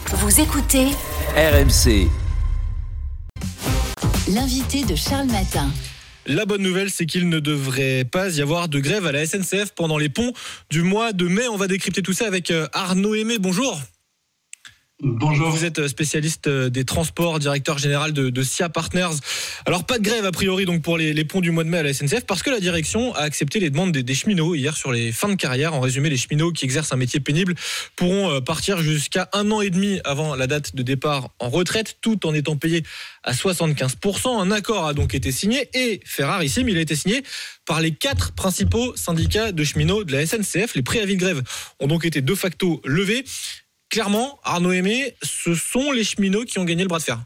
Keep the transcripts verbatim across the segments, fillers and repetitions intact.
Vous écoutez R M C. L'invité de Charles Matin. La bonne nouvelle, c'est qu'il ne devrait pas y avoir de grève à la S N C F pendant les ponts du mois de mai. On va décrypter tout ça avec Arnaud Aimé. Bonjour. Bonjour. Vous êtes spécialiste des transports, directeur général de, de S I A Partners. Alors pas de grève a priori donc pour les, les ponts du mois de mai à la S N C F parce que la direction a accepté les demandes des, des cheminots hier sur les fins de carrière. En résumé, les cheminots qui exercent un métier pénible pourront partir jusqu'à un an et demi avant la date de départ en retraite, tout en étant payés à soixante-quinze pour cent. Un accord a donc été signé et fait rarissime, il a été signé par les quatre principaux syndicats de cheminots de la S N C F. Les préavis de grève ont donc été de facto levés. Clairement, Arnaud Aimé, ce sont les cheminots qui ont gagné le bras de fer.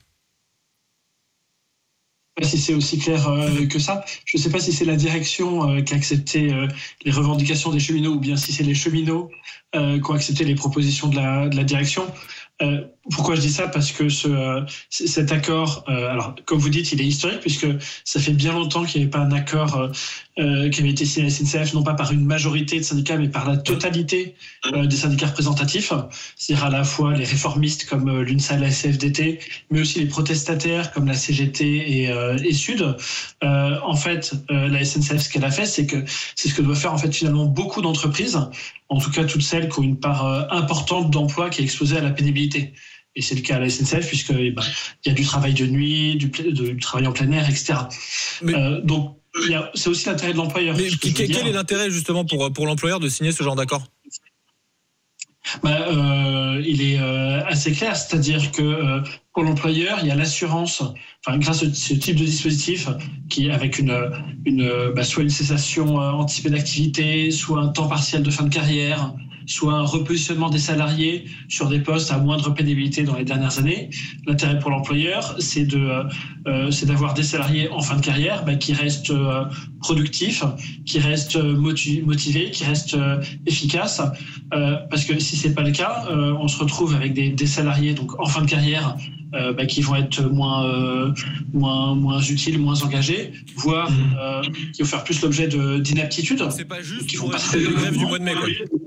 Si c'est aussi clair euh, que ça, je ne sais pas si c'est la direction euh, qui a accepté euh, les revendications des cheminots ou bien si c'est les cheminots euh, qui ont accepté les propositions de la, de la direction. Euh, pourquoi je dis ça ? Parce que ce, euh, cet accord, euh, alors comme vous dites, il est historique puisque ça fait bien longtemps qu'il n'y avait pas un accord euh, euh, qui avait été signé à la S N C F, non pas par une majorité de syndicats, mais par la totalité euh, des syndicats représentatifs, c'est-à-dire à la fois les réformistes comme euh, l'UNSA, la C F D T, mais aussi les protestataires comme la C G T et, euh, et Sud. Euh, en fait, euh, la S N C F, ce qu'elle a fait, c'est que c'est ce que doivent faire en fait finalement beaucoup d'entreprises, en tout cas toutes celles qui ont une part euh, importante d'emploi qui est exposée à la pénibilité. Et c'est le cas à la S N C F puisque eh ben, il y a du travail de nuit, du, du travail en plein air, et cetera. Mais, euh, donc il y a, c'est aussi l'intérêt de l'employeur. Mais quel, quel est l'intérêt justement pour pour l'employeur de signer ce genre d'accord ? Bah, euh, il est euh, assez clair, c'est-à-dire que euh, pour l'employeur, il y a l'assurance, enfin grâce à ce type de dispositif, qui avec une, une bah, soit une cessation euh, anticipée d'activité, soit un temps partiel de fin de carrière, soit un repositionnement des salariés sur des postes à moindre pénibilité dans les dernières années. L'intérêt pour l'employeur, c'est de, euh, c'est d'avoir des salariés en fin de carrière bah, qui restent euh, productifs, qui restent motivés, qui restent euh, efficaces. Euh, parce que si c'est pas le cas, euh, on se retrouve avec des, des salariés donc en fin de carrière euh, bah, qui vont être moins, euh, moins, moins utiles, moins engagés, voire euh, qui vont faire plus l'objet de, d'inaptitude. C'est pas juste qui pour vont passer les grèves du mois de mai, quoi.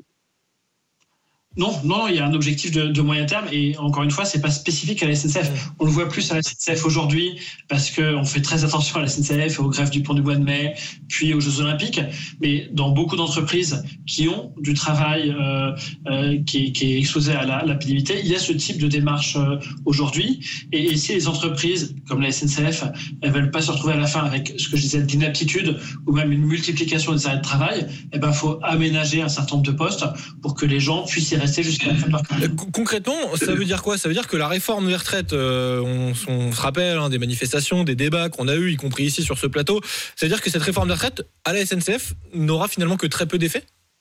Non, non, il y a un objectif de, de moyen terme et encore une fois, c'est pas spécifique à la S N C F. On le voit plus à la S N C F aujourd'hui parce que on fait très attention à la S N C F, aux grèves du pont du mois de mai, puis aux Jeux Olympiques. Mais dans beaucoup d'entreprises qui ont du travail euh, euh, qui, qui est exposé à la, la pénibilité, il y a ce type de démarche euh, aujourd'hui. Et, et si les entreprises comme la S N C F, elles veulent pas se retrouver à la fin avec ce que je disais d'inaptitude ou même une multiplication des arrêts de travail, eh ben faut aménager un certain nombre de postes pour que les gens puissent y rester jusqu'à la fin de leur carrière. Concrètement, ça veut dire quoi ? Ça veut dire que la réforme des retraites, euh, on, on se rappelle hein, des manifestations, des débats qu'on a eu, y compris ici sur ce plateau, ça veut dire que cette réforme des retraites à la S N C F n'aura finalement que très peu d'effet ?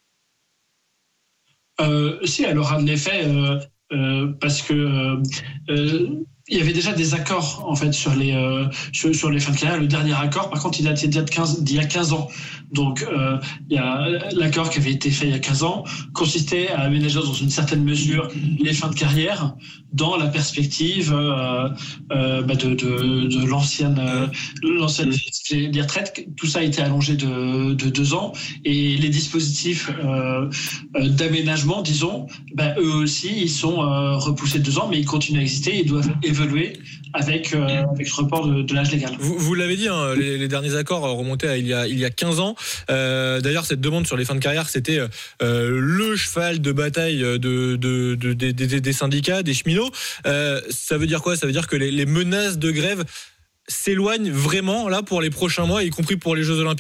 euh, Si, elle aura de l'effet euh, euh, parce que euh, euh, il y avait déjà des accords en fait sur les euh, sur, sur les fins de carrière. Le dernier accord, par contre, il date d'il y a quinze ans. Donc, euh, il y a l'accord qui avait été fait il y a quinze ans consistait à aménager dans une certaine mesure les fins de carrière dans la perspective euh, euh, bah de, de, de l'ancienne euh, l'ancienne les retraites. Tout ça a été allongé de, de deux ans et les dispositifs euh, d'aménagement, disons, bah, eux aussi, ils sont euh, repoussés de deux ans, mais ils continuent à exister. Ils doivent évoluer avec, euh, avec ce report de, de l'âge légal. Vous, vous l'avez dit, hein, les, les derniers accords remontaient à il y a, il y a quinze ans. Euh, d'ailleurs, cette demande sur les fins de carrière, c'était euh, le cheval de bataille de, de, de, de, de, de, des syndicats, des cheminots. Euh, ça veut dire quoi ? Ça veut dire que les, les menaces de grève s'éloignent vraiment là pour les prochains mois, y compris pour les Jeux Olympiques ?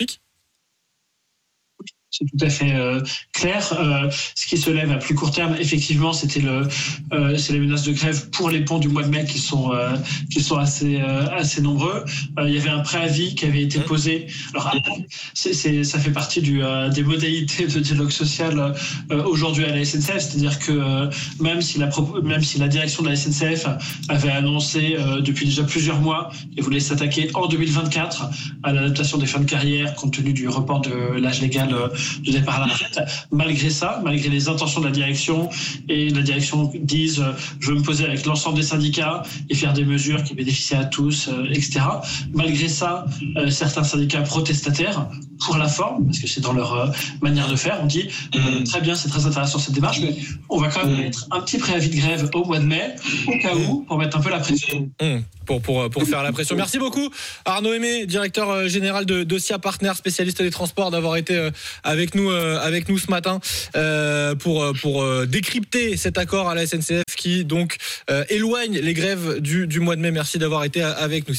C'est tout à fait euh, clair. Euh, ce qui se lève à plus court terme, effectivement, c'était le, euh, c'est les menaces de grève pour les ponts du mois de mai qui sont euh, qui sont assez euh, assez nombreux. Euh, il y avait un préavis qui avait été posé. Alors, c'est, c'est ça fait partie du euh, des modalités de dialogue social euh, aujourd'hui à la S N C F, c'est-à-dire que euh, même si la même si la direction de la S N C F avait annoncé euh, depuis déjà plusieurs mois et voulait s'attaquer en deux mille vingt-quatre à l'adaptation des fins de carrière compte tenu du report de l'âge légal euh, de départ à la retraite. Malgré ça, malgré les intentions de la direction, et la direction dise euh, je veux me poser avec l'ensemble des syndicats et faire des mesures qui bénéficient à tous, euh, et cetera. Malgré ça, euh, certains syndicats protestataires pour la forme, parce que c'est dans leur euh, manière de faire. On dit euh, très bien, c'est très intéressant cette démarche, mais on va quand même mettre un petit préavis de grève au mois de mai, au cas où, pour mettre un peu la pression. Mmh. Pour, pour, pour faire la pression. Merci beaucoup Arnaud Aimé, directeur général de, de S I A Partners, spécialiste des transports, d'avoir été avec nous, avec nous ce matin euh, pour, pour décrypter cet accord à la S N C F qui donc euh, éloigne les grèves du, du mois de mai. Merci d'avoir été avec nous.